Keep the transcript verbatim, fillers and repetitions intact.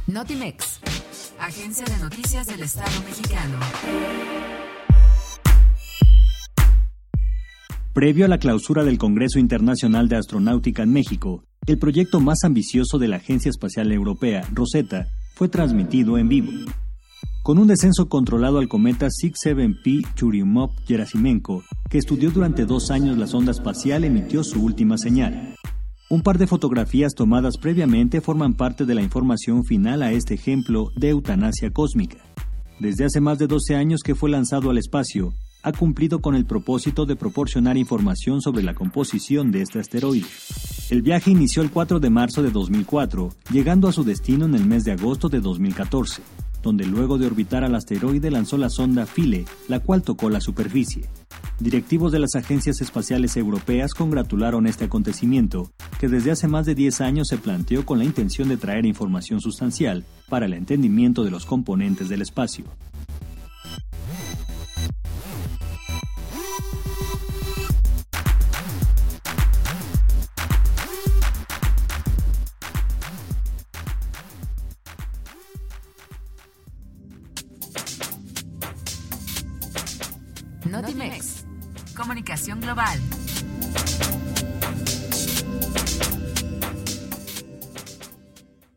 Notimex, Agencia de Noticias del Estado Mexicano. Previo a la clausura del Congreso Internacional de Astronáutica en México, el proyecto más ambicioso de la Agencia Espacial Europea, Rosetta, fue transmitido en vivo. Con un descenso controlado al cometa sesenta y siete P Churyumov-Gerasimenko, que estudió durante dos años la sonda espacial, emitió su última señal. Un par de fotografías tomadas previamente forman parte de la información final a este ejemplo de eutanasia cósmica. Desde hace más de doce años que fue lanzado al espacio, ha cumplido con el propósito de proporcionar información sobre la composición de este asteroide. El viaje inició el cuatro de marzo de dos mil cuatro, llegando a su destino en el mes de agosto de dos mil catorce, donde luego de orbitar al asteroide lanzó la sonda Philae, la cual tocó la superficie. Directivos de las agencias espaciales europeas congratularon este acontecimiento, que desde hace más de diez años se planteó con la intención de traer información sustancial para el entendimiento de los componentes del espacio. Notimex, Comunicación Global.